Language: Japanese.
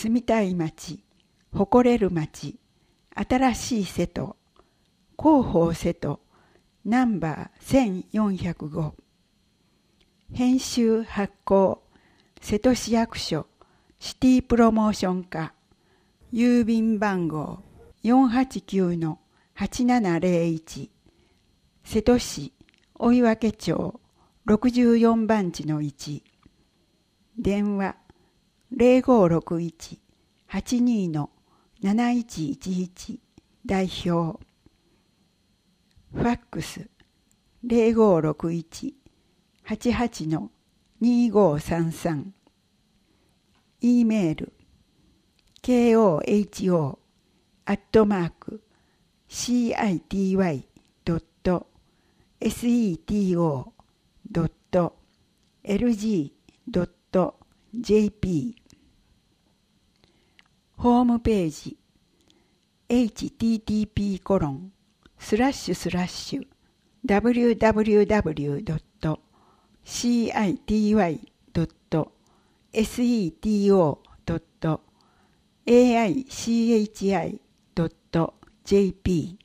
住みたい町、誇れる町、新しい瀬戸、広報瀬戸、ナンバー1405。編集発行、瀬戸市役所、シティプロモーション課、郵便番号489-8701、瀬戸市追分町64番地の1、電話0561-82-7111代表、ファックス0561-88-2533、E メール koho@city.seto.lg.jp ホームページ http://www.city.seto.aichi.jp